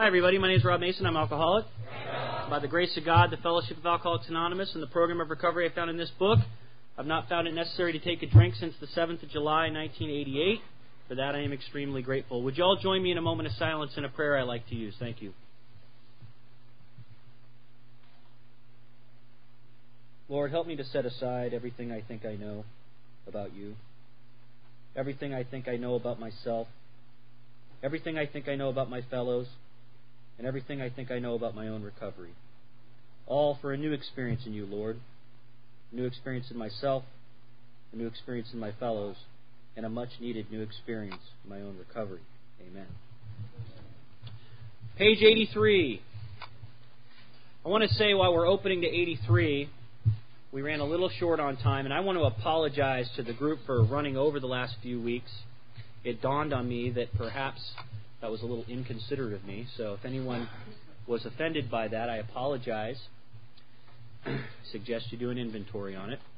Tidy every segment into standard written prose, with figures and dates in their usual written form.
Hi, everybody. My name is Rob Mason. I'm an alcoholic. By the grace of God, the Fellowship of Alcoholics Anonymous, and the program of recovery I found in this book, I've not found it necessary to take a drink since the 7th of July, 1988. For that, I am extremely grateful. Would you all join me in a moment of silence and a prayer I like to use? Thank you. Lord, help me to set aside everything I think I know about you, everything I think I know about myself, everything I think I know about my fellows, and everything I think I know about my own recovery. All for a new experience in you, Lord. A new experience in myself, a new experience in my fellows, and a much-needed new experience in my own recovery. Amen. Page 83. I want to say while we're opening to 83, we ran a little short on time, and I want to apologize to the group for running over the last few weeks. It dawned on me that perhaps that was a little inconsiderate of me, so if anyone was offended by that, I apologize. I suggest you do an inventory on it.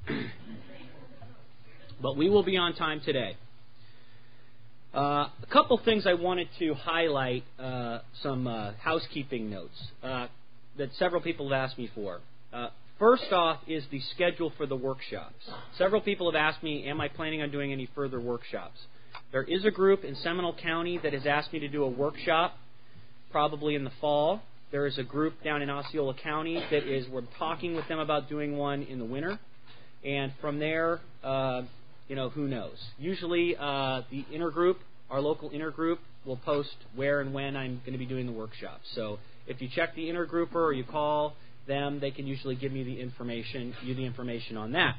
But we will be on time today. A couple things I wanted to highlight, some housekeeping notes that several people have asked me for. First off is the schedule for the workshops. Several people have asked me, am I planning on doing any further workshops? There is a group in Seminole County that has asked me to do a workshop, probably in the fall. There is a group down in Osceola County we're talking with them about doing one in the winter. And from there, who knows? Usually the intergroup, our local intergroup, will post where and when I'm going to be doing the workshop. So if you check the intergrouper or you call them, they can usually give me the information on that.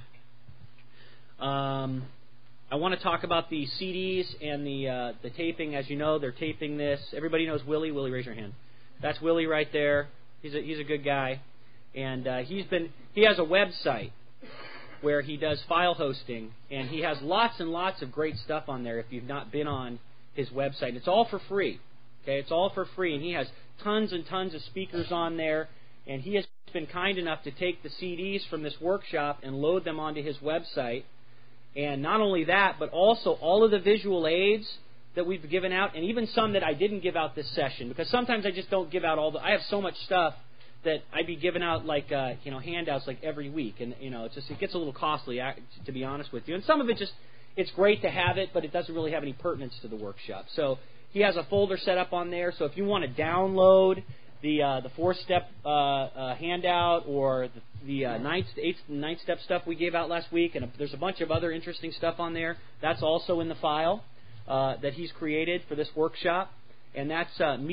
I want to talk about the CDs and the taping. As you know, they're taping this. Everybody knows Willie. Willie, raise your hand. That's Willie right there. He's a good guy, and he has a website where he does file hosting, and he has lots and lots of great stuff on there. If you've not been on his website, it's all for free. Okay, it's all for free, and he has tons and tons of speakers on there. And he has been kind enough to take the CDs from this workshop and load them onto his website. And not only that, but also all of the visual aids that we've given out, and even some that I didn't give out this session, because sometimes I just don't give out I have so much stuff that I'd be giving out handouts like every week, and it gets a little costly, to be honest with you. And some of it it's great to have it, but it doesn't really have any pertinence to the workshop. So he has a folder set up on there. So if you want to download the 4-step handout or the 8th and 9th step stuff we gave out last week, and there's a bunch of other interesting stuff on there. That's also in the file that he's created for this workshop, and that's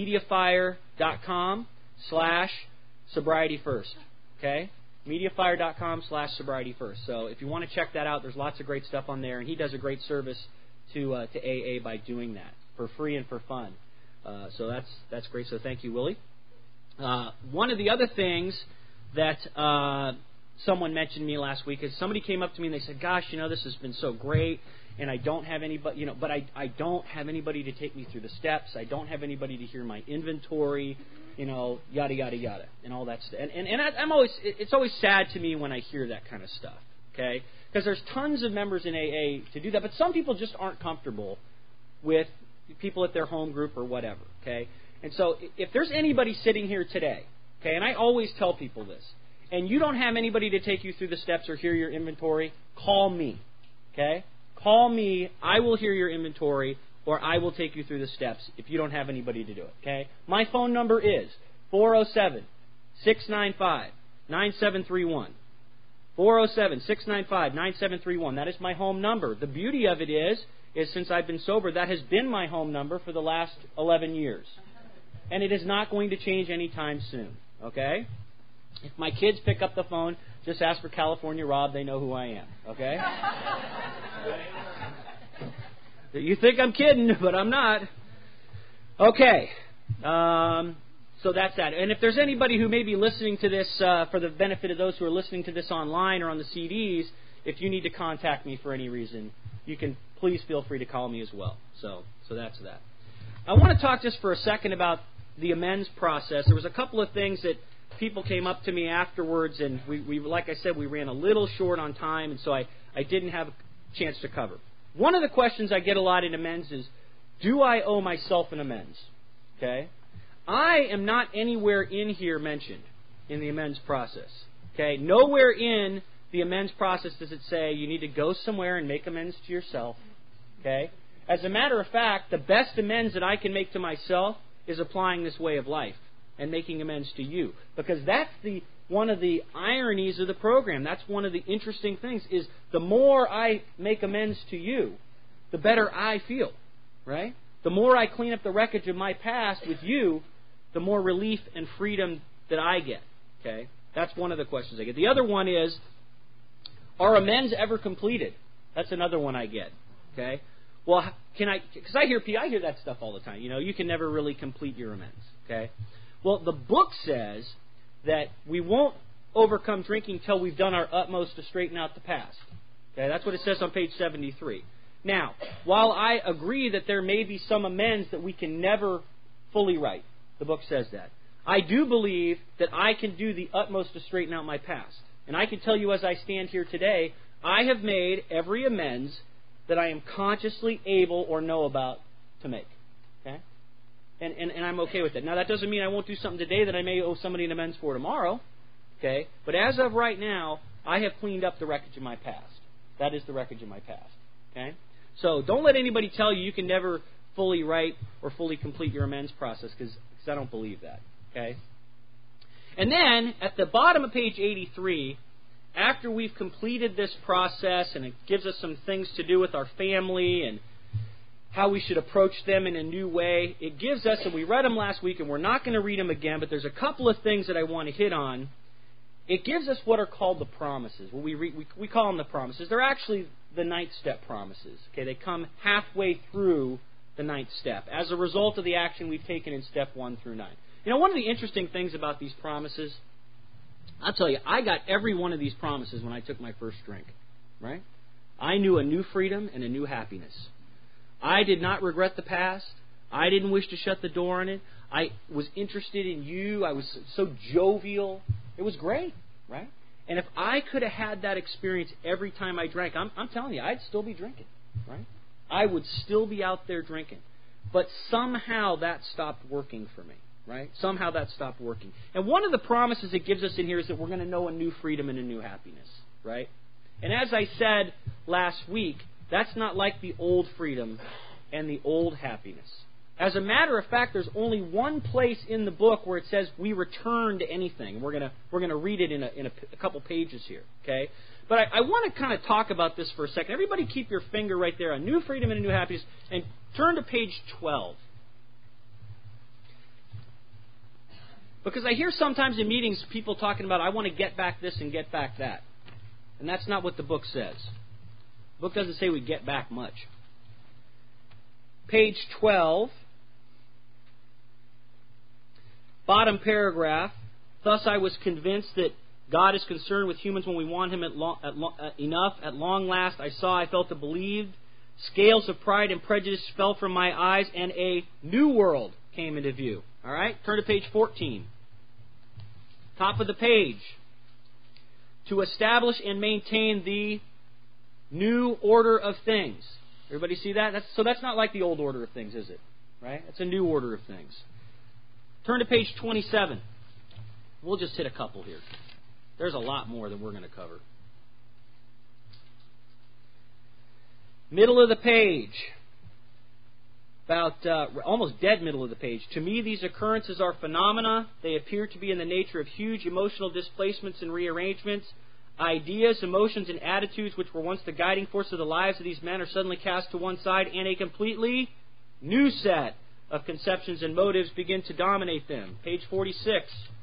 mediafire.com/sobriety-first. Okay, mediafire.com/sobriety-first. So if you want to check that out, there's lots of great stuff on there, and he does a great service to AA by doing that for free and for fun. So that's great. So thank you, Willie. One of the other things that someone mentioned to me last week is somebody came up to me and they said, "Gosh, this has been so great, and I don't have anybody, but I don't have anybody to take me through the steps. I don't have anybody to hear my inventory, yada yada yada, and all that stuff." And it's always sad to me when I hear that kind of stuff, okay? Because there's tons of members in AA to do that, but some people just aren't comfortable with people at their home group or whatever, okay? And so if there's anybody sitting here today, okay, and I always tell people this, and you don't have anybody to take you through the steps or hear your inventory, call me, okay? Call me. I will hear your inventory, or I will take you through the steps if you don't have anybody to do it, okay? My phone number is 407-695-9731. 407-695-9731. That is my home number. The beauty of it is since I've been sober, that has been my home number for the last 11 years. And it is not going to change anytime soon, okay? If my kids pick up the phone, just ask for California Rob. They know who I am, okay? You think I'm kidding, but I'm not. Okay. So that's that. And if there's anybody who may be listening to this for the benefit of those who are listening to this online or on the CDs, if you need to contact me for any reason, you can please feel free to call me as well. So that's that. I want to talk just for a second about the amends process. There was a couple of things that people came up to me afterwards, and we like I said, we ran a little short on time, and so I didn't have a chance to cover. One of the questions I get a lot in amends is, do I owe myself an amends? Okay. I am not anywhere in here mentioned in the amends process. Okay? Nowhere in the amends process does it say you need to go somewhere and make amends to yourself. Okay? As a matter of fact, the best amends that I can make to myself is applying this way of life and making amends to you. Because that's one of the ironies of the program. That's one of the interesting things, is the more I make amends to you, the better I feel. Right? The more I clean up the wreckage of my past with you, the more relief and freedom that I get. Okay? That's one of the questions I get. The other one is, are amends ever completed? That's another one I get. Okay? Well, because I hear that stuff all the time. You can never really complete your amends. Okay? Well, the book says that we won't overcome drinking till we've done our utmost to straighten out the past. Okay? That's what it says on page 73. Now, while I agree that there may be some amends that we can never fully right, the book says that, I do believe that I can do the utmost to straighten out my past. And I can tell you as I stand here today, I have made every amends that I am consciously able or know about to make. Okay? And I'm okay with that. Now, that doesn't mean I won't do something today that I may owe somebody an amends for tomorrow. Okay? But as of right now, I have cleaned up the wreckage of my past. That is the wreckage of my past. Okay? So don't let anybody tell you can never fully write or fully complete your amends process, because I don't believe that. Okay? And then, at the bottom of page 83, after we've completed this process, and it gives us some things to do with our family and how we should approach them in a new way, it gives us, and we read them last week, and we're not going to read them again, but there's a couple of things that I want to hit on. It gives us what are called the promises. Well, we call them the promises. They're actually the ninth step promises. Okay, they come halfway through the ninth step as a result of the action we've taken in step 1 through 9. One of the interesting things about these promises, I'll tell you, I got every one of these promises when I took my first drink. Right? I knew a new freedom and a new happiness. I did not regret the past. I didn't wish to shut the door on it. I was interested in you. I was so jovial. It was great, right? And if I could have had that experience every time I drank, I'm telling you, I'd still be drinking, right? I would still be out there drinking. But somehow that stopped working for me, right? Somehow that stopped working. And one of the promises it gives us in here is that we're going to know a new freedom and a new happiness, right? And as I said last week, that's not like the old freedom and the old happiness. As a matter of fact, there's only one place in the book where it says we return to anything. We're going to read it in a couple pages here, okay? But I want to kind of talk about this for a second. Everybody keep your finger right there on new freedom and a new happiness, and turn to page 12. Because I hear sometimes in meetings people talking about, I want to get back this and get back that. And that's not what the book says. The book doesn't say we get back much. Page 12. Bottom paragraph, thus I was convinced that God is concerned with humans when we want Him enough. At long last I saw, I felt, and believed. Scales of pride and prejudice fell from my eyes, and a new world came into view. All right? Turn to page 14. Top of the page. To establish and maintain the new order of things. Everybody see that? So that's not like the old order of things, is it? Right? It's a new order of things. Turn to page 27. We'll just hit a couple here. There's a lot more than we're going to cover. Middle of the page. About almost dead middle of the page. To me, these occurrences are phenomena. They appear to be in the nature of huge emotional displacements and rearrangements. Ideas, emotions, and attitudes which were once the guiding force of the lives of these men are suddenly cast to one side, and a completely new set of conceptions and motives begin to dominate them. Page 46.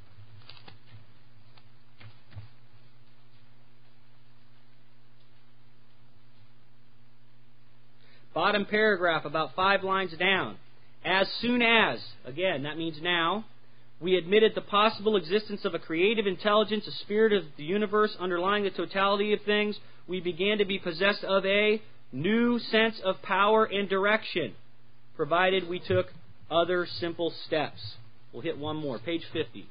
Bottom paragraph, about 5 lines down. As soon as, again, that means now, we admitted the possible existence of a creative intelligence, a spirit of the universe underlying the totality of things, we began to be possessed of a new sense of power and direction, provided we took other simple steps. We'll hit one more. Page 50.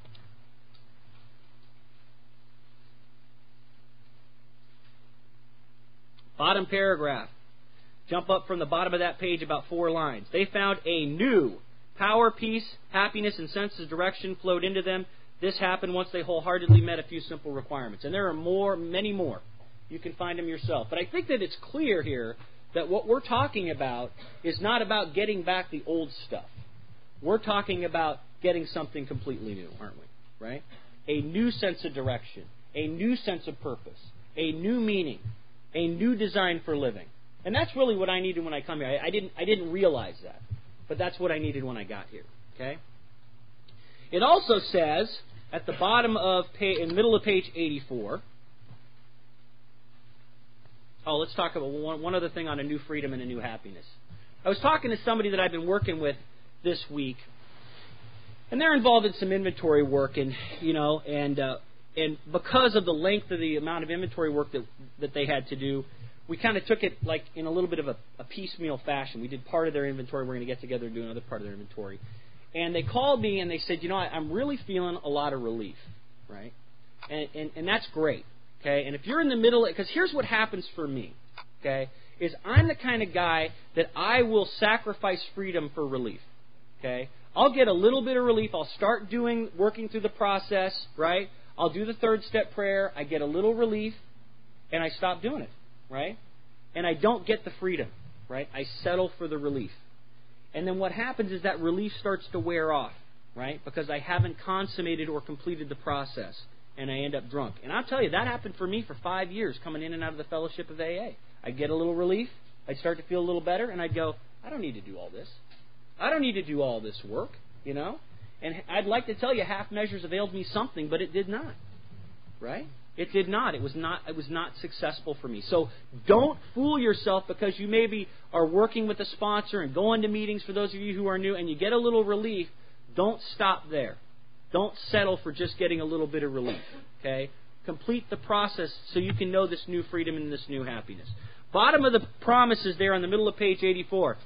Bottom paragraph. Jump up from the bottom of that page about 4 lines. They found a new Power, peace, happiness, and sense of direction flowed into them. This happened once they wholeheartedly met a few simple requirements. And there are many more. You can find them yourself. But I think that it's clear here that what we're talking about is not about getting back the old stuff. We're talking about getting something completely new, aren't we? Right? A new sense of direction, a new sense of purpose, a new meaning, a new design for living. And that's really what I needed when I come here. I didn't realize that, but that's what I needed when I got here. Okay. It also says at the bottom of in the middle of page 84. Oh, let's talk about one other thing on a new freedom and a new happiness. I was talking to somebody that I've been working with this week, and they're involved in some inventory work, and because of the length of the amount of inventory work that they had to do, we kind of took it like in a little bit of a piecemeal fashion. We did part of their inventory. We're going to get together and do another part of their inventory. And they called me and they said, I'm really feeling a lot of relief, right? And that's great, okay? And if you're in the middle, because here's what happens for me, okay, is I'm the kind of guy that I will sacrifice freedom for relief, okay? I'll get a little bit of relief. I'll start working through the process, right? I'll do the third step prayer. I get a little relief, and I stop doing it, right? And I don't get the freedom, right? I settle for the relief. And then what happens is that relief starts to wear off, right? Because I haven't consummated or completed the process, and I end up drunk. And I'll tell you, that happened for me for 5 years coming in and out of the fellowship of AA. I'd get a little relief. I'd start to feel a little better, and I'd go, I don't need to do all this. I don't need to do all this work, And I'd like to tell you half measures availed me something, but it did not, right? It did not. It was not successful for me. So don't fool yourself because you maybe are working with a sponsor and going to meetings for those of you who are new and you get a little relief. Don't stop there. Don't settle for just getting a little bit of relief. Okay? Complete the process so you can know this new freedom and this new happiness. Bottom of the promises there on the middle of page 84.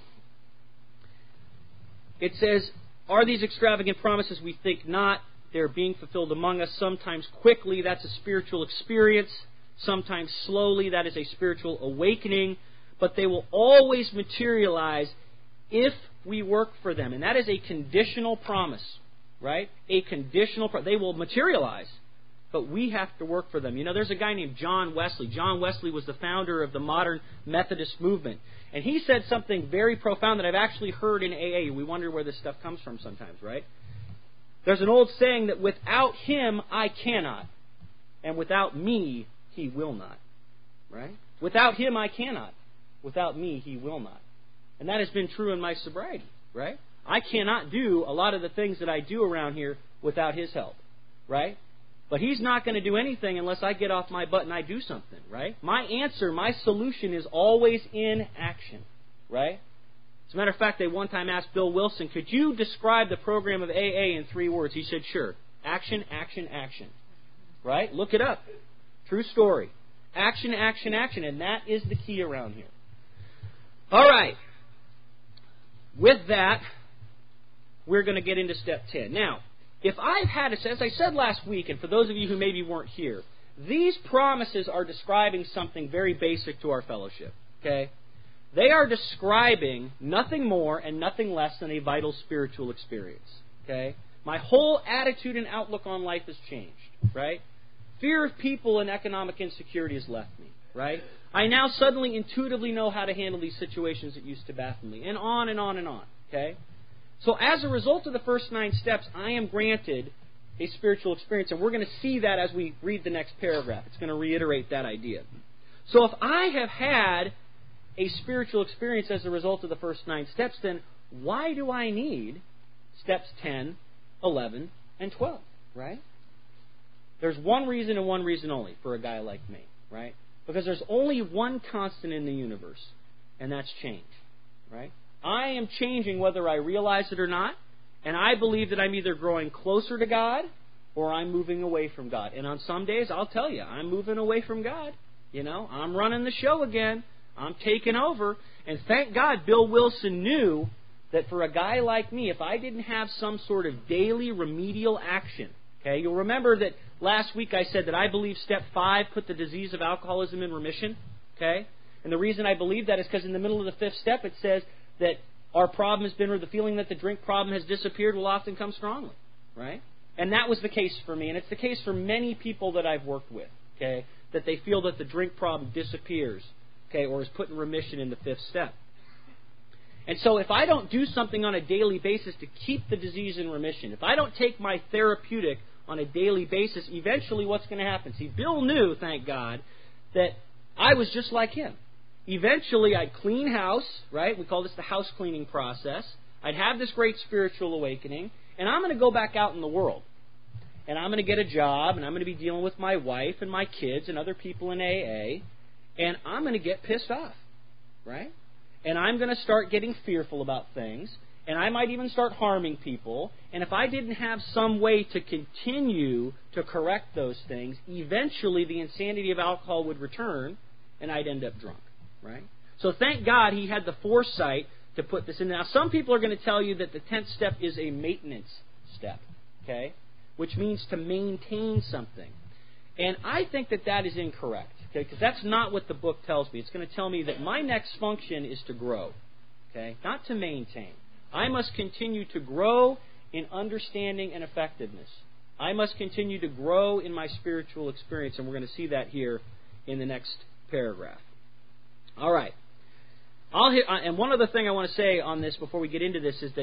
It says, are these extravagant promises? We think not. They're being fulfilled among us, sometimes quickly, that's a spiritual experience, sometimes slowly, that is a spiritual awakening, but they will always materialize if we work for them. And that is a conditional promise, right? A conditional promise. They will materialize, but we have to work for them. There's a guy named John Wesley. John Wesley was the founder of the modern Methodist movement. And he said something very profound that I've actually heard in AA. We wonder where this stuff comes from sometimes, right? There's an old saying that without him, I cannot. And without me, he will not. Right? Without him, I cannot. Without me, he will not. And that has been true in my sobriety. Right? I cannot do a lot of the things that I do around here without his help. Right? But he's not going to do anything unless I get off my butt and I do something. Right? My answer, my solution is always in action. Right? As a matter of fact, they one time asked Bill Wilson, could you describe the program of AA in 3 words? He said, sure. Action, action, action. Right? Look it up. True story. Action, action, action. And that is the key around here. All right. With that, we're going to get into step 10. Now, if I've had, as I said last week, and for those of you who maybe weren't here, these promises are describing something very basic to our fellowship. Okay? They are describing nothing more and nothing less than a vital spiritual experience. Okay? My whole attitude and outlook on life has changed. Right? Fear of people and economic insecurity has left me. Right? I now suddenly intuitively know how to handle these situations that used to baffle me. And on and on and on. Okay? So as a result of the first 9 steps, I am granted a spiritual experience. And we're going to see that as we read the next paragraph. It's going to reiterate that idea. So if I have had a spiritual experience as a result of the first 9 steps, then why do I need steps 10, 11, and 12, right? There's one reason and one reason only for a guy like me, right? Because there's only one constant in the universe, and that's change, right? I am changing whether I realize it or not, and I believe that I'm either growing closer to God or I'm moving away from God. And on some days, I'll tell you, I'm moving away from God. I'm running the show again. I'm taking over. And thank God Bill Wilson knew that for a guy like me, if I didn't have some sort of daily remedial action, okay, you'll remember that last week I said that I believe step 5 put the disease of alcoholism in remission, okay? And the reason I believe that is because in the middle of the 5th step it says that our problem has been, or the feeling that the drink problem has disappeared, will often come strongly, right? And that was the case for me, and it's the case for many people that I've worked with, okay, that they feel that the drink problem disappears, okay, or is put in remission in the fifth step. And so if I don't do something on a daily basis to keep the disease in remission, if I don't take my therapeutic on a daily basis, eventually what's going to happen? See, Bill knew, thank God, that I was just like him. Eventually I'd clean house, right? We call this the house cleaning process. I'd have this great spiritual awakening, and I'm going to go back out in the world. And I'm going to get a job, and I'm going to be dealing with my wife and my kids and other people in AA, and I'm going to get pissed off, right? And I'm going to start getting fearful about things, and I might even start harming people. And if I didn't have some way to continue to correct those things, eventually the insanity of alcohol would return, and I'd end up drunk, right? So thank God he had the foresight to put this in. Now, some people are going to tell you that the 10th step is a maintenance step, okay, which means to maintain something. And I think that that is incorrect, okay, because that's not what the book tells me. It's going to tell me that my next function is to grow, okay, not to maintain. I must continue to grow in understanding and effectiveness. I must continue to grow in my spiritual experience, and we're going to see that here in the next paragraph. All right. And one other thing I want to say on this before we get into this is that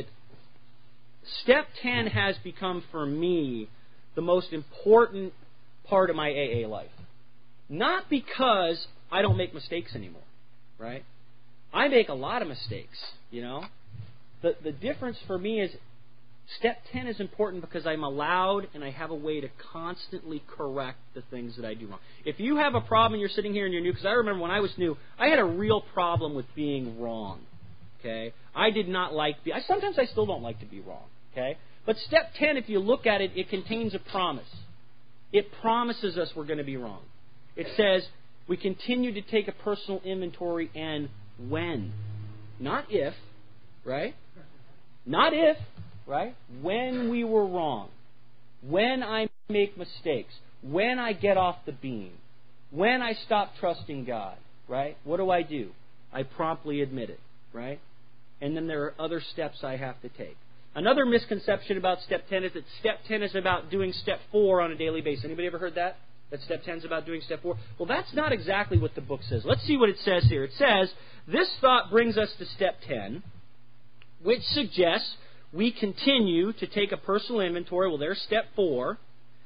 Step 10 has become, for me, the most important part of my AA life. Not because I don't make mistakes anymore, right? I make a lot of mistakes, you know. The difference for me is Step 10 is important because I'm allowed and I have a way to constantly correct the things that I do wrong. If you have a problem and you're sitting here and you're new, because I remember when I was new, I had a real problem with being wrong, okay? I did not like sometimes I still don't like to be wrong, okay? But Step 10, if you look at it, it contains a promise. It promises us we're going to be wrong. It says we continue to take a personal inventory, and when. Not if, right? Not if, right? When we were wrong. When I make mistakes. When I get off the beam. When I stop trusting God, right? What do? I promptly admit it, right? And then there are other steps I have to take. Another misconception about Step 10 is that Step 10 is about doing Step 4 on a daily basis. Anybody ever heard that? That Step 10 is about doing Step 4? Well, that's not exactly what the book says. Let's see what it says here. It says, this thought brings us to Step 10, which suggests we continue to take a personal inventory. Well, there's Step 4.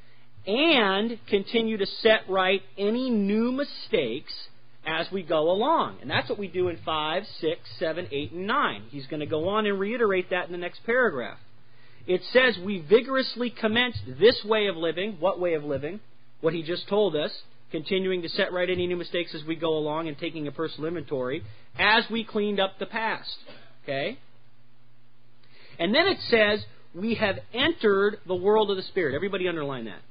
And continue to set right any new mistakes as we go along. And that's what we do in 5, 6, 7, 8, and 9. He's going to go on and reiterate that in the next paragraph. It says we vigorously commenced this way of living. What way of living? What he just told us. Continuing to set right any new mistakes as we go along and taking a personal inventory as we cleaned up the past. Okay? And then it says we have entered the world of the Spirit. Everybody underline that.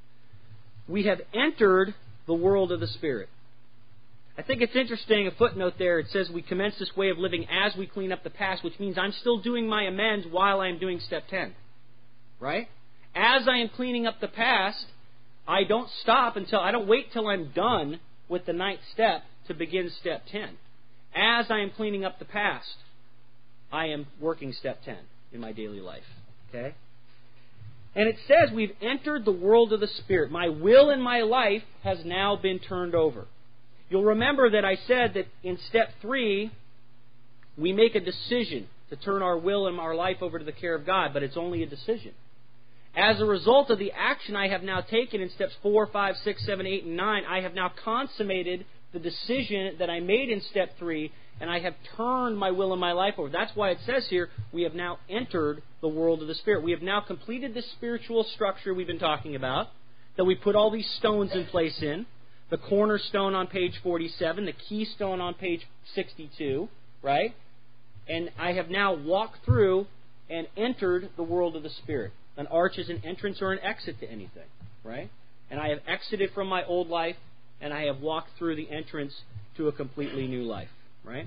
We have entered the world of the Spirit. I think it's interesting, a footnote there, it says we commence this way of living as we clean up the past, which means I'm still doing my amends while I'm doing Step 10. Right? As I am cleaning up the past, I don't wait till I'm done with the 9th step to begin Step 10. As I am cleaning up the past, I am working Step 10 in my daily life. Okay? And it says we've entered the world of the Spirit. My will in my life has now been turned over. You'll remember that I said that in Step 3, we make a decision to turn our will and our life over to the care of God, but it's only a decision. As a result of the action I have now taken in Steps 4, 5, 6, 7, 8, and 9, I have now consummated the decision that I made in Step 3, and I have turned my will and my life over. That's why it says here, we have now entered the world of the Spirit. We have now completed this spiritual structure we've been talking about, that we put all these stones in place in. The cornerstone on page 47, the keystone on page 62, right? And I have now walked through and entered the world of the Spirit. An arch is an entrance or an exit to anything, right? And I have exited from my old life, and I have walked through the entrance to a completely new life, right?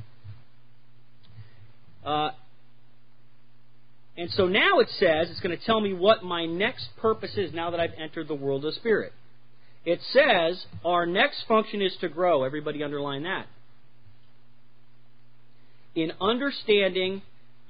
And so now it says, it's going to tell me what my next purpose is now that I've entered the world of the Spirit. It says our next function is to grow. Everybody underline that. In understanding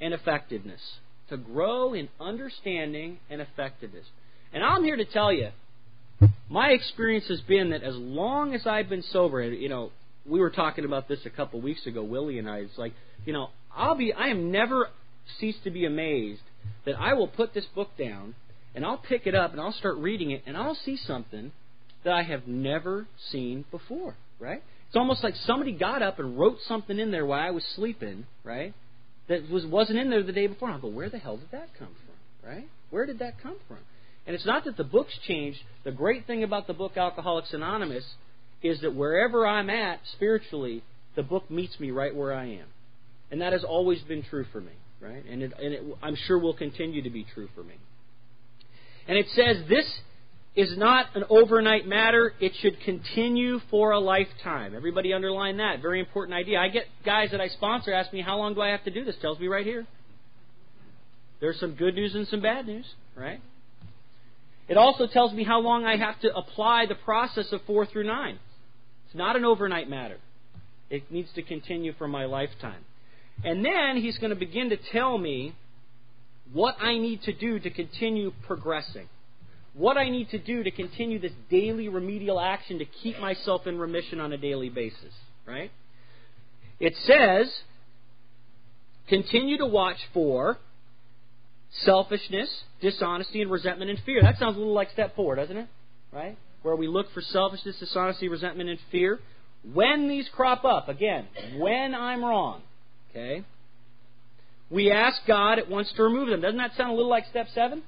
and effectiveness. To grow in understanding and effectiveness. And I'm here to tell you, my experience has been that as long as I've been sober, we were talking about this a couple weeks ago, Willie and I. It's like, I am never ceased to be amazed that I will put this book down and I'll pick it up and I'll start reading it and I'll see something that I have never seen before, right? It's almost like somebody got up and wrote something in there while I was sleeping, right? That wasn't in there the day before. And I'll go, where the hell did that come from, right? Where did that come from? And it's not that the book's changed. The great thing about the book Alcoholics Anonymous is that wherever I'm at spiritually, the book meets me right where I am. And that has always been true for me, right? And I'm sure will continue to be true for me. And it says this is not an overnight matter. It should continue for a lifetime. Everybody underline that. Very important idea. I get guys that I sponsor ask me, how long do I have to do this? Tells me right here. There's some good news and some bad news, right? It also tells me how long I have to apply the process of 4 through 9. It's not an overnight matter. It needs to continue for my lifetime. And then he's going to begin to tell me what I need to do to continue progressing. What I need to do to continue this daily remedial action to keep myself in remission on a daily basis. Right? It says, continue to watch for selfishness, dishonesty, and resentment and fear. That sounds a little like step 4, doesn't it? Right? Where we look for selfishness, dishonesty, resentment, and fear. When these crop up, again, when I'm wrong, okay, we ask God at once to remove them. Doesn't that sound a little like step 7?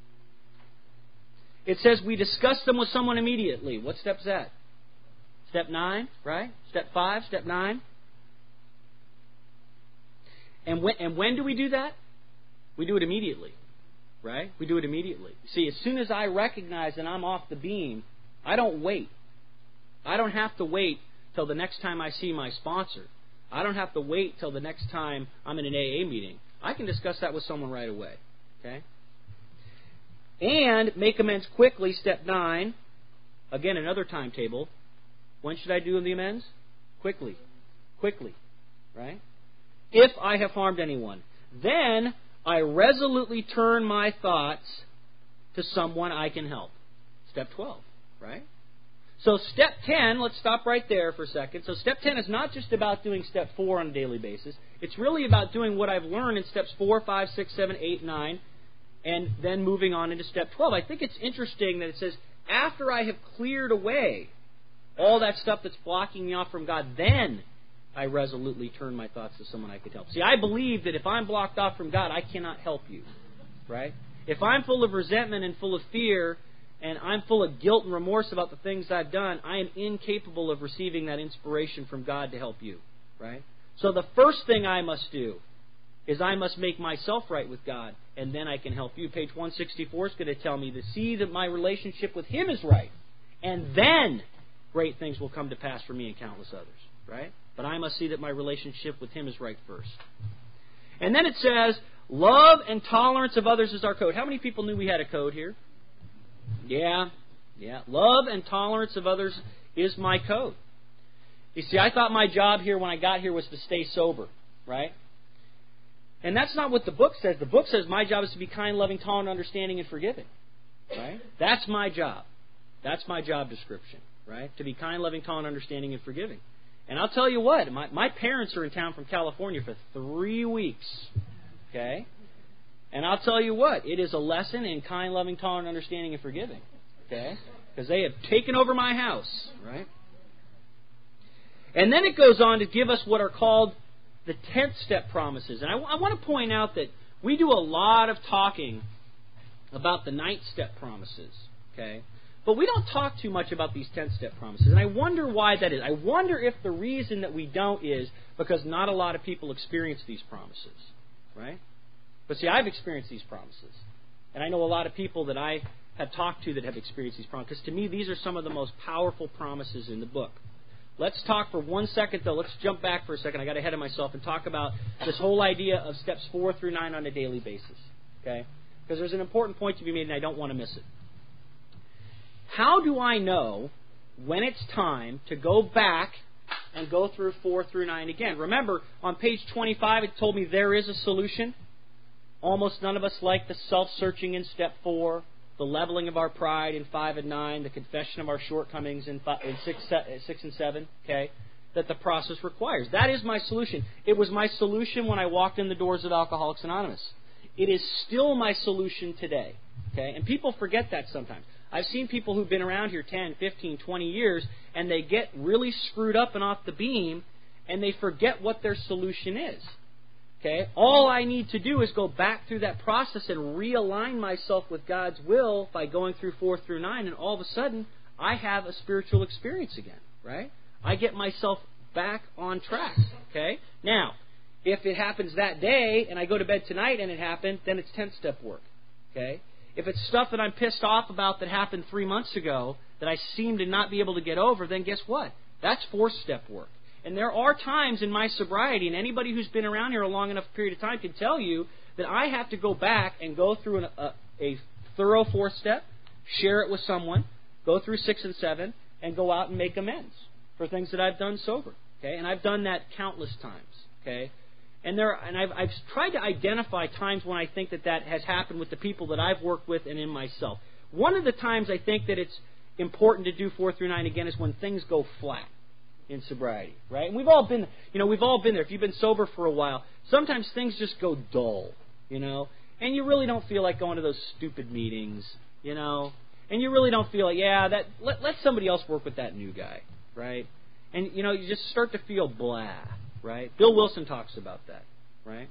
It says we discuss them with someone immediately. What step's that? Step 9, right? Step 5, step 9. And when do we do that? We do it immediately, right? We do it immediately. See, as soon as I recognize that I'm off the beam, I don't wait. I don't have to wait till the next time I see my sponsor. I don't have to wait till the next time I'm in an AA meeting. I can discuss that with someone right away, okay? And make amends quickly, step 9. Again, another timetable. When should I do the amends? Quickly. Quickly, right? If I have harmed anyone. Then I resolutely turn my thoughts to someone I can help. Step 12, right? So step 10, let's stop right there for a second. So step 10 is not just about doing step 4 on a daily basis. It's really about doing what I've learned in steps 4, 5, 6, 7, 8, 9, and then moving on into step 12. I think it's interesting that it says, after I have cleared away all that stuff that's blocking me off from God, then I resolutely turn my thoughts to someone I could help. See, I believe that if I'm blocked off from God, I cannot help you, right? If I'm full of resentment and full of fear, and I'm full of guilt and remorse about the things I've done, I am incapable of receiving that inspiration from God to help you, right? So the first thing I must do is I must make myself right with God, and then I can help you. Page 164 is going to tell me to see that my relationship with Him is right, and then great things will come to pass for me and countless others, right? But I must see that my relationship with Him is right first. And then it says, love and tolerance of others is our code. How many people knew we had a code here? Yeah. Love and tolerance of others is my code. You see, I thought my job here when I got here was to stay sober, right? And that's not what the book says. The book says my job is to be kind, loving, tolerant, understanding, and forgiving, right? That's my job. That's my job description, right? To be kind, loving, tolerant, understanding, and forgiving. And I'll tell you what, my parents are in town from California for 3 weeks, okay? And I'll tell you what, it is a lesson in kind, loving, tolerant, understanding, and forgiving. Okay? Because they have taken over my house. Right? And then it goes on to give us what are called the 10th step promises. And I want to point out that we do a lot of talking about the 9th step promises. Okay? But we don't talk too much about these 10th step promises. And I wonder why that is. I wonder if the reason that we don't is because not a lot of people experience these promises. Right? But see, I've experienced these promises. And I know a lot of people that I have talked to that have experienced these promises. Because to me, these are some of the most powerful promises in the book. Let's talk for 1 second, though. Let's jump back for a second. I got ahead of myself and talk about this whole idea of steps 4 through 9 on a daily basis. Okay? Because there's an important point to be made, and I don't want to miss it. How do I know when it's time to go back and go through 4 through 9 again. Remember, on page 25, it told me there is a solution. Almost none of us like the self-searching in step 4, the leveling of our pride in 5 and 9, the confession of our shortcomings in 6 and 7, okay, that the process requires. That is my solution. It was my solution when I walked in the doors of Alcoholics Anonymous. It is still my solution today, okay? And people forget that sometimes. I've seen people who've been around here 10, 15, 20 years, and they get really screwed up and off the beam, and they forget what their solution is. Okay? All I need to do is go back through that process and realign myself with God's will by going through 4 through 9, and all of a sudden, I have a spiritual experience again, right? I get myself back on track, okay? Now, if it happens that day, and I go to bed tonight and it happened, then it's 10-step work, okay? If it's stuff that I'm pissed off about that happened 3 months ago that I seem to not be able to get over, then guess what? That's 4-step work. And there are times in my sobriety, and anybody who's been around here a long enough period of time can tell you that I have to go back and go through a thorough 4th step, share it with someone, go through 6 and 7, and go out and make amends for things that I've done sober. Okay? And I've done that countless times. Okay? And I've tried to identify times when I think that has happened with the people that I've worked with and in myself. One of the times I think that it's important to do 4 through 9 again is when things go flat in sobriety, right? And we've all been there. If you've been sober for a while, sometimes things just go dull, and you really don't feel like going to those stupid meetings, and you really don't feel like, let somebody else work with that new guy, right? And, you just start to feel blah, right? Bill Wilson talks about that, right?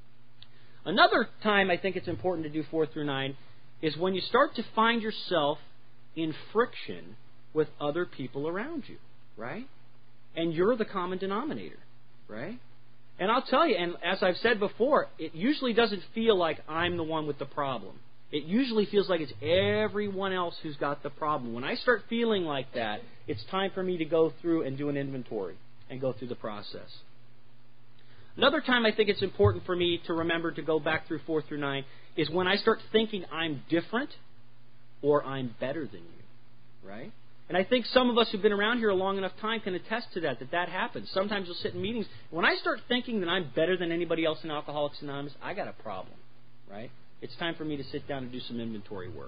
Another time I think it's important to do 4 through 9 is when you start to find yourself in friction with other people around you, right? And you're the common denominator, right? And I'll tell you, and as I've said before, it usually doesn't feel like I'm the one with the problem. It usually feels like it's everyone else who's got the problem. When I start feeling like that, it's time for me to go through and do an inventory and go through the process. Another time I think it's important for me to remember to go back through 4 through 9 is when I start thinking I'm different or I'm better than you, right? And I think some of us who've been around here a long enough time can attest to that happens. Sometimes you'll sit in meetings. When I start thinking that I'm better than anybody else in Alcoholics Anonymous, I got a problem, right? It's time for me to sit down and do some inventory work.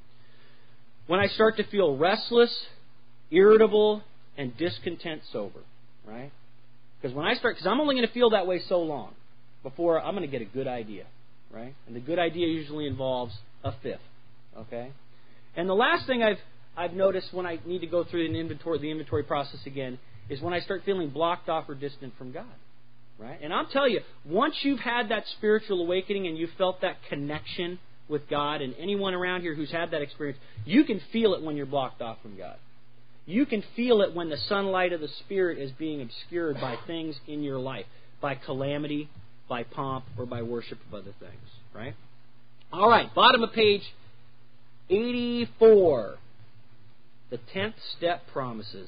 When I start to feel restless, irritable, and discontent sober, right? Because I'm only going to feel that way so long before I'm going to get a good idea, right? And the good idea usually involves a 5th, okay? And the last thing I've noticed when I need to go through the inventory process again is when I start feeling blocked off or distant from God, right? And I'll tell you, once you've had that spiritual awakening and you've felt that connection with God, and anyone around here who's had that experience, you can feel it when you're blocked off from God. You can feel it when the sunlight of the Spirit is being obscured by things in your life, by calamity, by pomp, or by worship of other things, right? All right, bottom of page 84. The 10th step promises.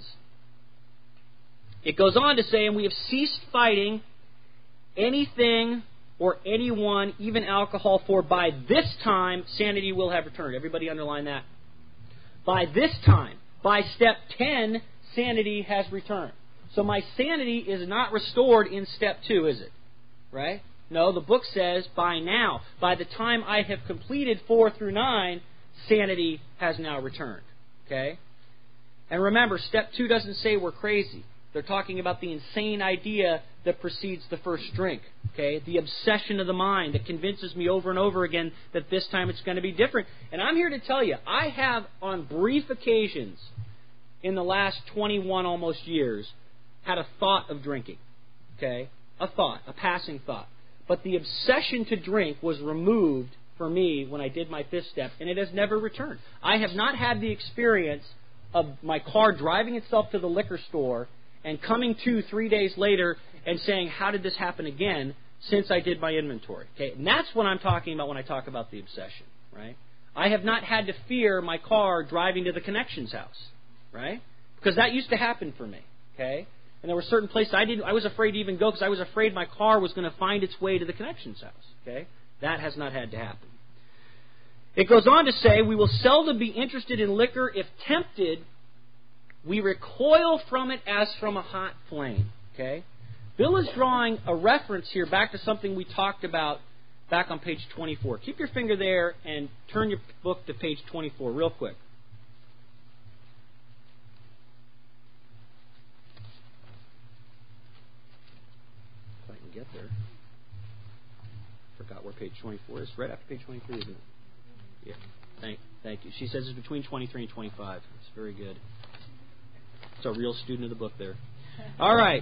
It goes on to say, and we have ceased fighting anything or anyone, even alcohol, for by this time sanity will have returned. Everybody underline that. By this time, by step 10, sanity has returned. So my sanity is not restored in step 2, is it? Right? No, the book says by now. By the time I have completed 4 through 9, sanity has now returned. Okay? And remember, step 2 doesn't say we're crazy. They're talking about the insane idea that precedes the first drink. Okay? The obsession of the mind that convinces me over and over again that this time it's going to be different. And I'm here to tell you, I have on brief occasions in the last 21 almost years had a thought of drinking. Okay? A thought, a passing thought. But the obsession to drink was removed for me when I did my 5th step, and it has never returned. I have not had the experience of my car driving itself to the liquor store and coming to 3 days later and saying, how did this happen again, since I did my inventory? Okay, and that's what I'm talking about when I talk about the obsession, right? I have not had to fear my car driving to the Connections house, right? Because that used to happen for me, okay? And there were certain places I was afraid to even go because I was afraid my car was going to find its way to the Connections house, okay? That has not had to happen. It goes on to say, we will seldom be interested in liquor if tempted We recoil from it as from a hot flame. Okay? Bill is drawing a reference here back to something we talked about back on page 24. Keep your finger there and turn your book to page 24 real quick. If I can get there. Forgot where page 24 is. Right after page 23, isn't it? Yeah. Thank you. She says it's between 23 and 25. That's very good. It's a real student of the book there. All right.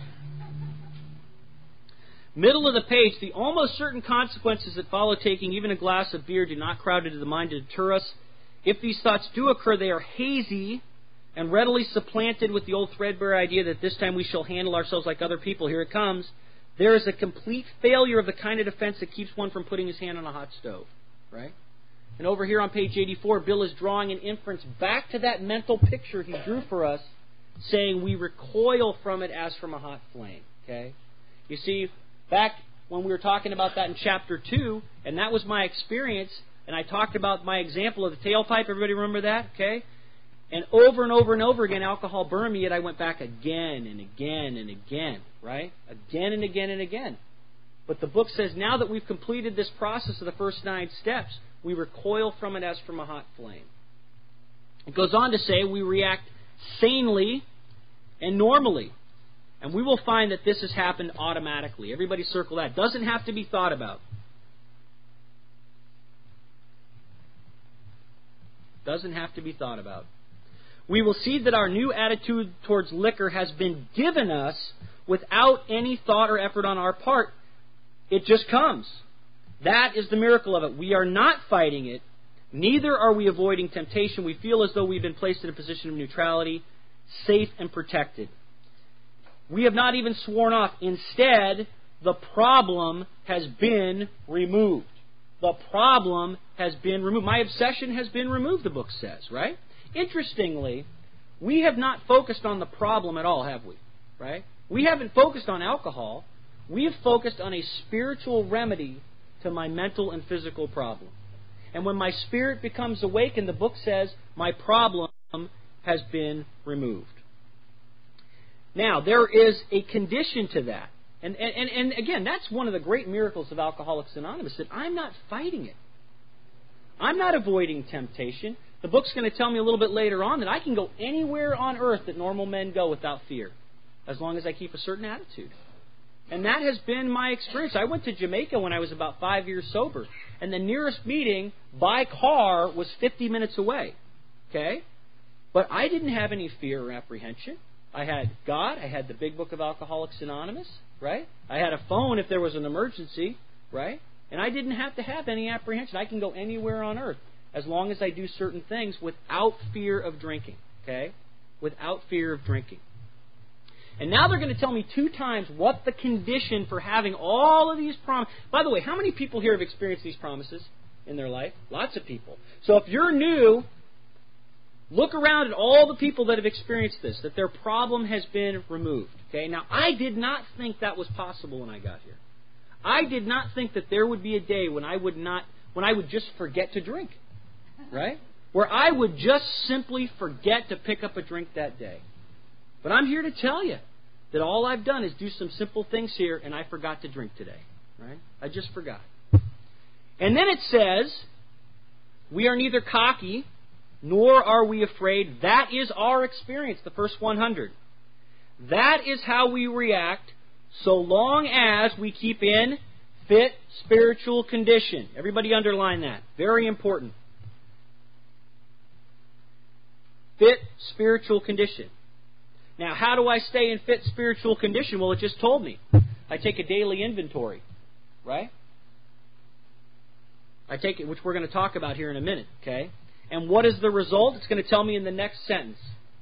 Middle of the page, the almost certain consequences that follow taking even a glass of beer do not crowd into the mind to deter us. If these thoughts do occur, they are hazy and readily supplanted with the old threadbare idea that this time we shall handle ourselves like other people. Here it comes. There is a complete failure of the kind of defense that keeps one from putting his hand on a hot stove. Right? And over here on page 84, Bill is drawing an inference back to that mental picture he drew for us, saying we recoil from it as from a hot flame. Okay? You see, back when we were talking about that in chapter 2, and that was my experience, and I talked about my example of the tailpipe. Everybody remember that? Okay? And over and over again, alcohol burned me, yet I went back again and again and again. Right? Again and again and again. But the book says now that we've completed this process of the first 9 steps, we recoil from it as from a hot flame. It goes on to say we react sanely and normally. And we will find that this has happened automatically. Everybody circle that. Doesn't have to be thought about. Doesn't have to be thought about. We will see that our new attitude towards liquor has been given us without any thought or effort on our part. It just comes. That is the miracle of it. We are not fighting it. Neither are we avoiding temptation. We feel as though we've been placed in a position of neutrality, safe and protected. We have not even sworn off. Instead, the problem has been removed. The problem has been removed. My obsession has been removed, the book says, right? Interestingly, we have not focused on the problem at all, have we? Right? We haven't focused on alcohol. We have focused on a spiritual remedy to my mental and physical problem. And when my spirit becomes awakened, the book says, my problem has been removed. Now, there is a condition to that. And again, that's one of the great miracles of Alcoholics Anonymous, that I'm not fighting it. I'm not avoiding temptation. The book's going to tell me a little bit later on that I can go anywhere on earth that normal men go without fear, as long as I keep a certain attitude. And that has been my experience. I went to Jamaica when I was about 5 years sober, and the nearest meeting by car was 50 minutes away. Okay? But I didn't have any fear or apprehension. I had God. I had the Big Book of Alcoholics Anonymous, right? I had a phone if there was an emergency, right? And I didn't have to have any apprehension. I can go anywhere on earth as long as I do certain things without fear of drinking, okay? Without fear of drinking. And now they're going to tell me 2 times what the condition for having all of these promises. By the way, how many people here have experienced these promises in their life? Lots of people. So if you're new, look around at all the people that have experienced this, that their problem has been removed. Okay? Now, I did not think that was possible when I got here. I did not think that there would be a day when I would just forget to drink. Right? Where I would just simply forget to pick up a drink that day. But I'm here to tell you that all I've done is do some simple things here, and I forgot to drink today. Right? I just forgot. And then it says, we are neither cocky, nor are we afraid. That is our experience, the first 100. That is how we react so long as we keep in fit spiritual condition. Everybody underline that. Very important. Fit spiritual condition. Now, how do I stay in fit spiritual condition? Well, it just told me. I take a daily inventory, right? I take it, which we're going to talk about here in a minute, okay? And what is the result? It's going to tell me in the next sentence.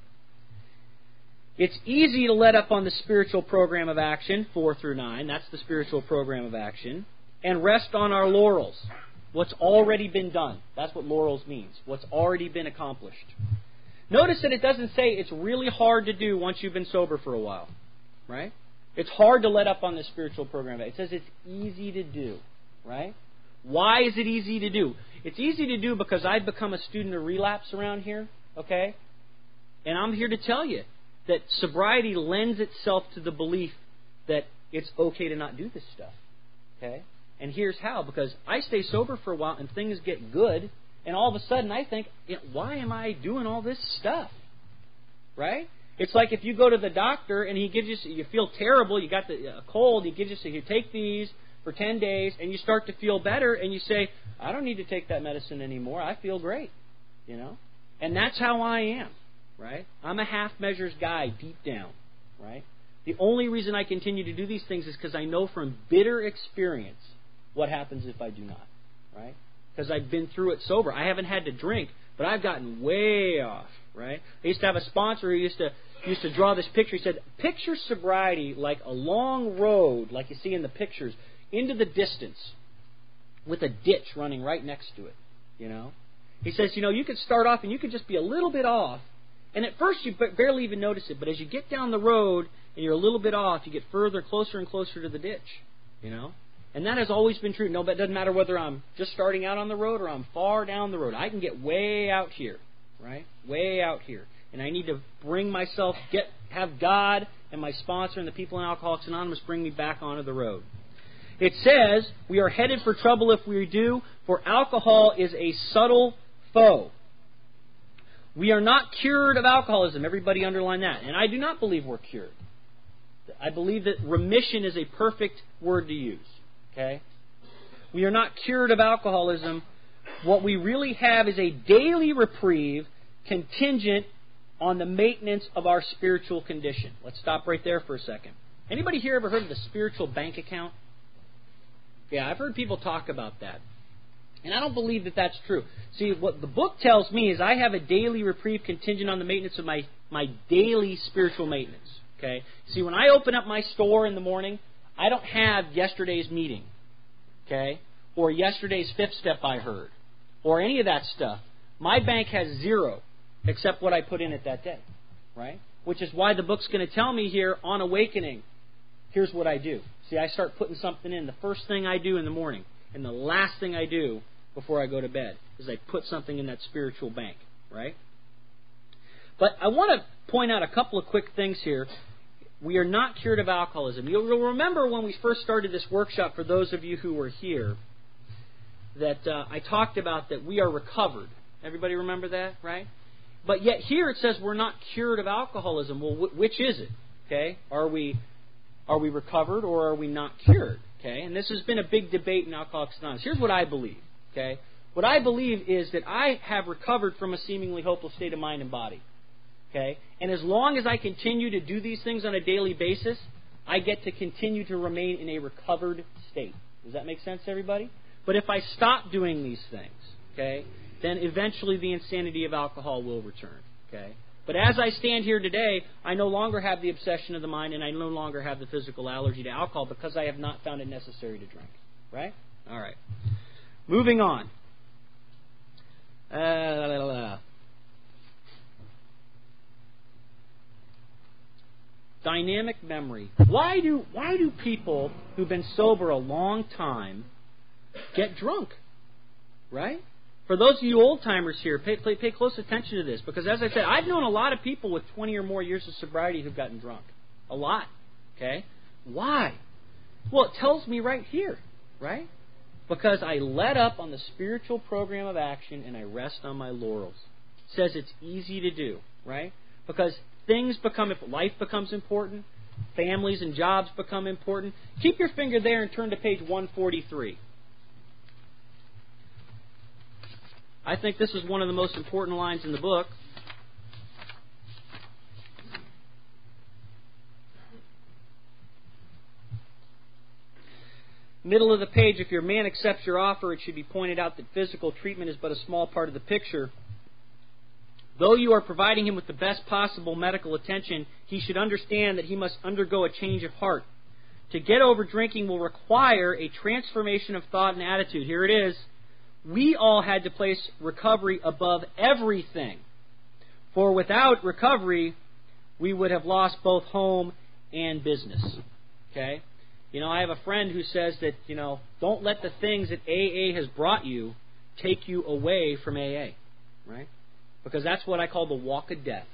It's easy to let up on the spiritual program of action, 4 through 9. That's the spiritual program of action. And rest on our laurels. What's already been done. That's what laurels means. What's already been accomplished. Notice that it doesn't say it's really hard to do once you've been sober for a while. Right? It's hard to let up on the spiritual program. It says it's easy to do. Right? Why is it easy to do? It's easy to do because I've become a student of relapse around here. Okay? And I'm here to tell you that sobriety lends itself to the belief that it's okay to not do this stuff. Okay? And here's how. Because I stay sober for a while and things get good, and all of a sudden I think, why am I doing all this stuff? Right? It's like if you go to the doctor and he gives you feel terrible, you got a cold, he gives you take these for 10 days, and you start to feel better, and you say, I don't need to take that medicine anymore. I feel great. You know? And that's how I am. Right? I'm a half measures guy deep down. Right? The only reason I continue to do these things is because I know from bitter experience what happens if I do not. Right? Because I've been through it sober. I haven't had to drink, but I've gotten way off. Right? I used to have a sponsor who used to draw this picture. He said, picture sobriety like a long road, like you see in the pictures, into the distance with a ditch running right next to it. You know? He says, you could start off and you could just be a little bit off, and at first you barely even notice it, but as you get down the road and you're a little bit off, you get further, closer and closer to the ditch. You know? And that has always been true. No, but it doesn't matter whether I'm just starting out on the road or I'm far down the road. I can get way out here. Right? Way out here. And I need to bring myself, have God and my sponsor and the people in Alcoholics Anonymous bring me back onto the road. It says, we are headed for trouble if we do, for alcohol is a subtle foe. We are not cured of alcoholism. Everybody underline that. And I do not believe we're cured. I believe that remission is a perfect word to use. Okay? We are not cured of alcoholism. What we really have is a daily reprieve contingent on the maintenance of our spiritual condition. Let's stop right there for a second. Anybody here ever heard of the spiritual bank account? Yeah, I've heard people talk about that. And I don't believe that that's true. See, what the book tells me is I have a daily reprieve contingent on the maintenance of my daily spiritual maintenance. Okay? See, when I open up my store in the morning, I don't have yesterday's meeting. Okay? Or yesterday's fifth step I heard. Or any of that stuff. My bank has zero, except what I put in it that day. Right? Which is why the book's going to tell me here, on awakening, here's what I do. See, I start putting something in. The first thing I do in the morning, and the last thing I do before I go to bed, is I put something in that spiritual bank. Right? But I want to point out a couple of quick things here. We are not cured of alcoholism. You'll remember when we first started this workshop, for those of you who were here, that I talked about that we are recovered. Everybody remember that, right? But yet here it says we're not cured of alcoholism. Well, which is it? Okay, are we recovered or are we not cured? Okay, and this has been a big debate in Alcoholics Anonymous. Here's what I believe. Okay, what I believe is that I have recovered from a seemingly hopeless state of mind and body. Okay, and as long as I continue to do these things on a daily basis, I get to continue to remain in a recovered state. Does that make sense, everybody? But if I stop doing these things, okay, then eventually the insanity of alcohol will return. Okay? But as I stand here today, I no longer have the obsession of the mind, and I no longer have the physical allergy to alcohol because I have not found it necessary to drink. Right? All right. Moving on. Dynamic memory. Why do people who've been sober a long time get drunk? Right? For those of you old-timers here, pay close attention to this. Because as I said, I've known a lot of people with 20 or more years of sobriety who've gotten drunk. A lot. Okay? Why? Well, it tells me right here. Right? Because I let up on the spiritual program of action and I rest on my laurels. It says it's easy to do. Right? Because life becomes important. Families and jobs become important. Keep your finger there and turn to page 143. I think this is one of the most important lines in the book. Middle of the page, if your man accepts your offer, it should be pointed out that physical treatment is but a small part of the picture. Though you are providing him with the best possible medical attention, he should understand that he must undergo a change of heart. To get over drinking will require a transformation of thought and attitude. Here it is. We all had to place recovery above everything. For without recovery, we would have lost both home and business. Okay? I have a friend who says that, don't let the things that AA has brought you take you away from AA. Right? Because that's what I call the walk of death.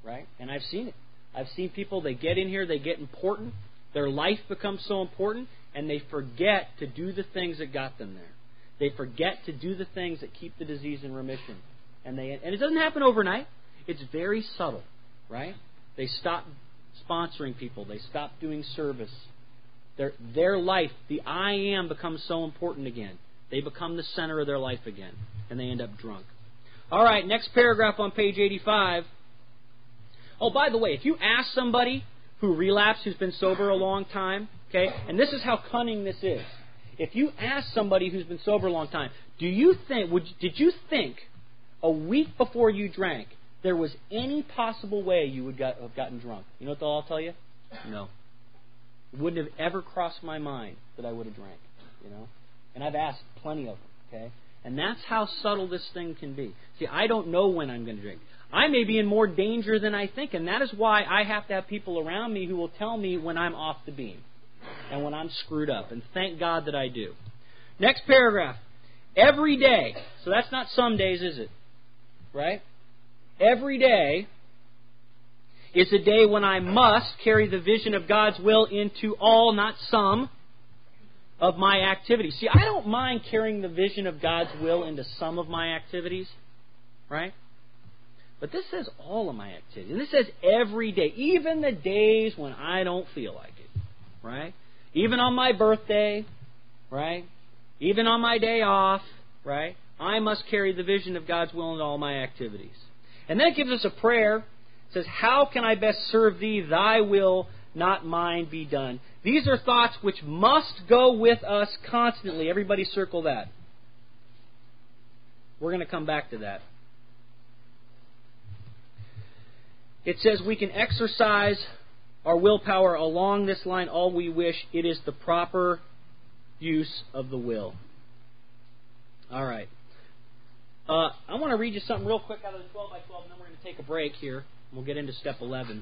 right? And I've seen it. I've seen people, they get in here, they get important, their life becomes so important, and they forget to do the things that got them there. They forget to do the things that keep the disease in remission. And it doesn't happen overnight. It's very subtle, right? They stop sponsoring people. They stop doing service. Their life, the I am, becomes so important again. They become the center of their life again, and they end up drunk. All right, next paragraph on page 85. Oh, by the way, if you ask somebody who relapsed, who's been sober a long time, okay, and this is how cunning this is. If you ask somebody who's been sober a long time, did you think a week before you drank there was any possible way you would have gotten drunk? You know what they'll all tell you? No. It wouldn't have ever crossed my mind that I would have drank, you know. And I've asked plenty of them, okay? And that's how subtle this thing can be. See, I don't know when I'm going to drink. I may be in more danger than I think, and that is why I have to have people around me who will tell me when I'm off the beam and when I'm screwed up. And thank God that I do. Next paragraph. Every day. So that's not some days, is it? Right? Every day is a day when I must carry the vision of God's will into all, not some, of my activities. See, I don't mind carrying the vision of God's will into some of my activities, right? But this says all of my activities. And this says every day, even the days when I don't feel like it, right? Even on my birthday, right? Even on my day off, right? I must carry the vision of God's will into all my activities. And then it gives us a prayer. It says, how can I best serve Thee? Thy will, not mine, be done. These are thoughts which must go with us constantly. Everybody circle that. We're going to come back to that. It says we can exercise our willpower along this line all we wish. It is the proper use of the will. All right. I want to read you something real quick out of the 12 by 12, and then we're going to take a break here. We'll get into step 11.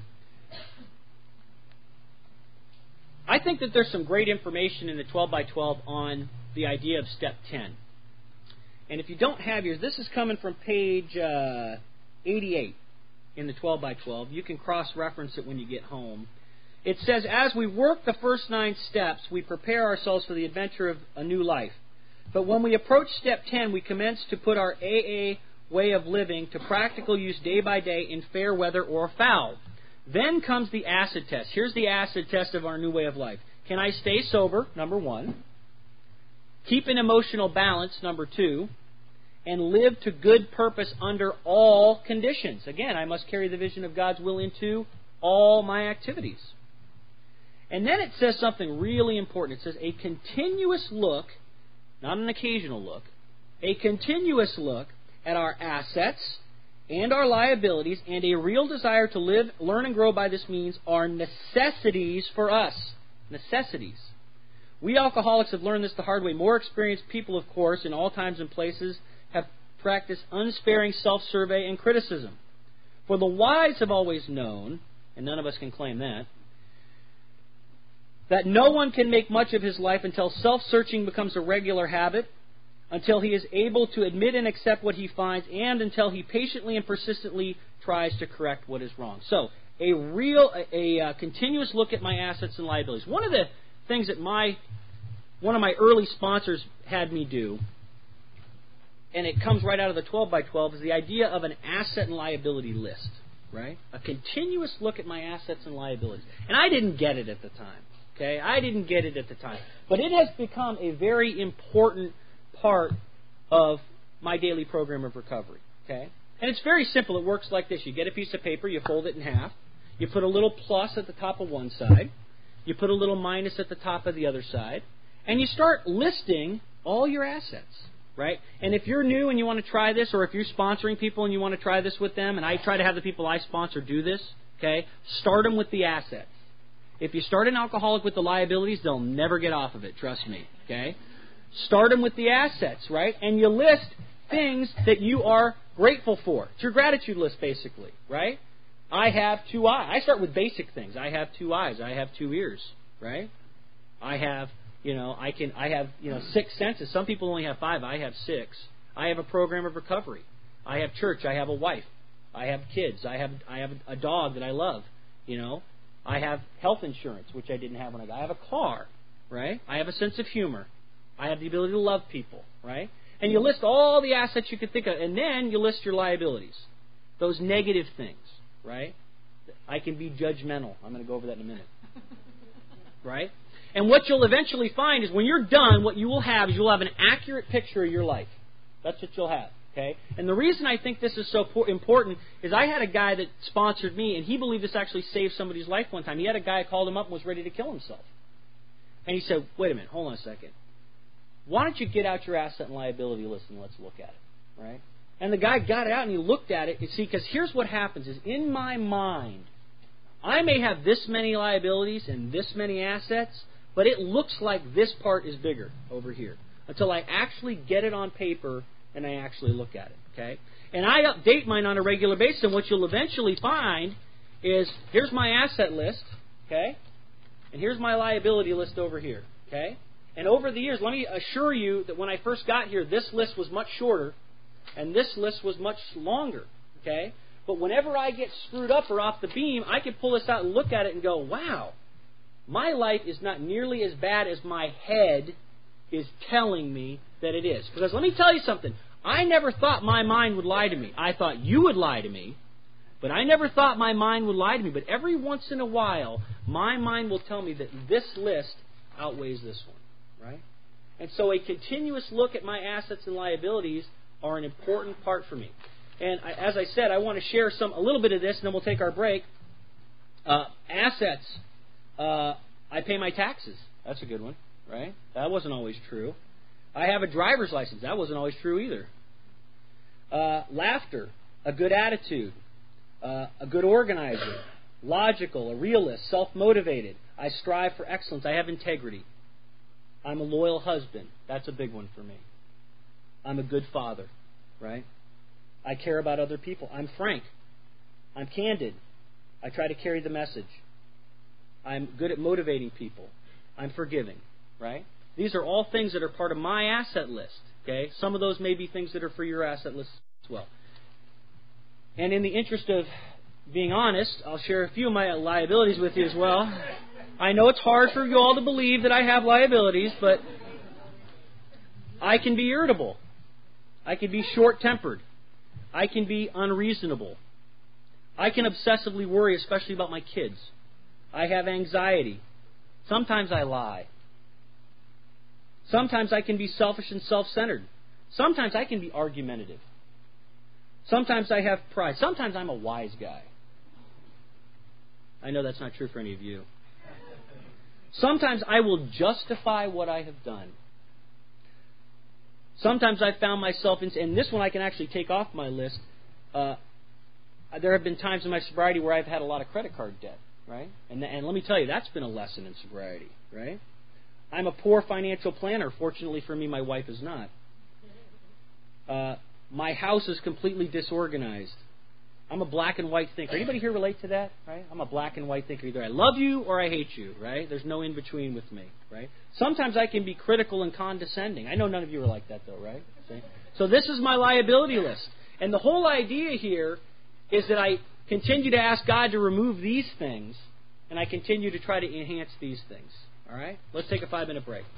I think that there's some great information in the 12 by 12 on the idea of step 10. And if you don't have yours, this is coming from page 88 in the 12 by 12. You can cross-reference it when you get home. It says, as we work the first 9 steps, we prepare ourselves for the adventure of a new life. But when we approach step 10, we commence to put our AA way of living to practical use day by day in fair weather or foul. Then comes the acid test. Here's the acid test of our new way of life. Can I stay sober? Number 1. Keep an emotional balance? Number 2. And live to good purpose under all conditions. Again, I must carry the vision of God's will into all my activities. And then it says something really important. It says a continuous look, not an occasional look, a continuous look at our assets and our liabilities, and a real desire to live, learn, and grow by this means are necessities for us. Necessities. We alcoholics have learned this the hard way. More experienced people, of course, in all times and places, have practiced unsparing self-survey and criticism. For the wise have always known, and none of us can claim that no one can make much of his life until self-searching becomes a regular habit, until he is able to admit and accept what he finds, and until he patiently and persistently tries to correct what is wrong. So, a continuous look at my assets and liabilities. One of the things that one of my early sponsors had me do, and it comes right out of the 12 by 12, is the idea of an asset and liability list, right? A continuous look at my assets and liabilities. And I didn't get it at the time, okay? I didn't get it at the time. But it has become a very important part of my daily program of recovery, okay? And it's very simple. It works like this. You get a piece of paper, you fold it in half, you put a little plus at the top of one side, you put a little minus at the top of the other side, and you start listing all your assets, right? And if you're new and you want to try this, or if you're sponsoring people and you want to try this with them, and I try to have the people I sponsor do this, okay, start them with the assets. If you start an alcoholic with the liabilities, they'll never get off of it, trust me, okay? Start them with the assets, right? And you list things that you are grateful for. It's your gratitude list, basically, right? I have 2 eyes. I start with basic things. I have 2 eyes. I have 2 ears, right? I have, I have 6 senses. Some people only have 5. I have 6. I have a program of recovery. I have church. I have a wife. I have kids. I have a dog that I love. I have health insurance, which I didn't have when I got. I have a car, right? I have a sense of humor. I have the ability to love people, right? And you list all the assets you could think of, and then you list your liabilities, those negative things, right? I can be judgmental. I'm going to go over that in a minute, right? And what you'll eventually find is when you're done, what you will have is you'll have an accurate picture of your life. That's what you'll have, okay? And the reason I think this is so important is I had a guy that sponsored me, and he believed this actually saved somebody's life one time. He had a guy called him up and was ready to kill himself. And he said, wait a minute, hold on a second. Why don't you get out your asset and liability list and let's look at it, right? And the guy got it out and he looked at it. You see, because here's what happens is in my mind, I may have this many liabilities and this many assets, but it looks like this part is bigger over here until I actually get it on paper and I actually look at it, okay? And I update mine on a regular basis, and what you'll eventually find is here's my asset list, okay? And here's my liability list over here, okay? And over the years, let me assure you that when I first got here, this list was much shorter and this list was much longer, okay? But whenever I get screwed up or off the beam, I can pull this out and look at it and go, wow, my life is not nearly as bad as my head is telling me that it is. Because let me tell you something. I never thought my mind would lie to me. I thought you would lie to me, but I never thought my mind would lie to me. But every once in a while, my mind will tell me that this list outweighs this one, right? And so a continuous look at my assets and liabilities are an important part for me. And as I said, I want to share a little bit of this, and then we'll take our break. Assets. I pay my taxes. That's a good one, right? That wasn't always true. I have a driver's license. That wasn't always true either. Laughter. A good attitude. A good organizer. Logical. A realist. Self-motivated. I strive for excellence. I have integrity. I'm a loyal husband. That's a big one for me. I'm a good father, right? I care about other people. I'm frank. I'm candid. I try to carry the message. I'm good at motivating people. I'm forgiving, right? These are all things that are part of my asset list, okay? Some of those may be things that are for your asset list as well. And in the interest of being honest, I'll share a few of my liabilities with you as well. I know it's hard for you all to believe that I have liabilities, but I can be irritable. I can be short-tempered. I can be unreasonable. I can obsessively worry, especially about my kids. I have anxiety. Sometimes I lie. Sometimes I can be selfish and self-centered. Sometimes I can be argumentative. Sometimes I have pride. Sometimes I'm a wise guy. I know that's not true for any of you. Sometimes I will justify what I have done. Sometimes I've found myself, and this one I can actually take off my list. There have been times in my sobriety where I've had a lot of credit card debt, right? And let me tell you, that's been a lesson in sobriety, right? I'm a poor financial planner. Fortunately for me, my wife is not. My house is completely disorganized. I'm a black and white thinker. Anybody here relate to that? Right? I'm a black and white thinker. Either I love you or I hate you, right? There's no in between with me, right? Sometimes I can be critical and condescending. I know none of you are like that, though, right? See? So this is my liability list. And the whole idea here is that I continue to ask God to remove these things, and I continue to try to enhance these things. All right? Let's take a 5-minute break.